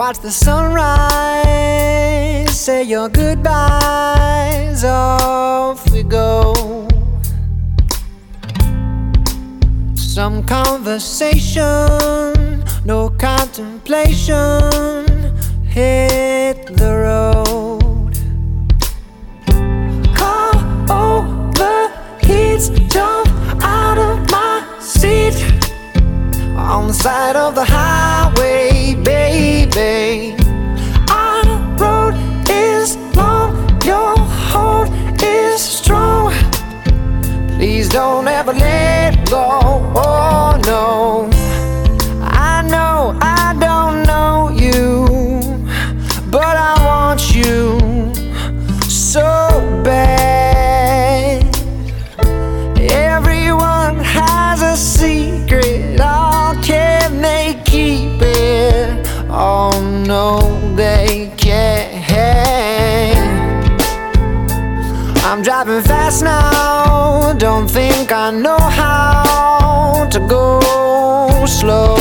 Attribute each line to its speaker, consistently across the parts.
Speaker 1: Watch the sunrise, say your goodbyes, off we go. Some conversation, no contemplation, hit the road. Car overheats, jump out of my seat on the side of the highway, baby. Our road is long, your hold is strong. Please don't ever let go, oh no. I know I don't know you, but I want you so bad. Everyone has a secret, oh, can they keep it? Oh no, they can't. I'm driving fast now, don't think I know how to go slow.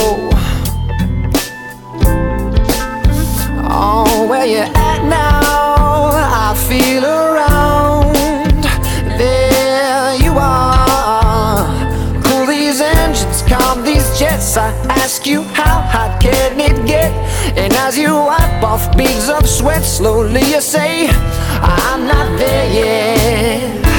Speaker 1: Oh, where you at now? I feel around. There you are. Cool these engines, calm these jets. I ask you, how hot can it get? And as you wipe off beads of sweat, slowly you say, I'm not there yet.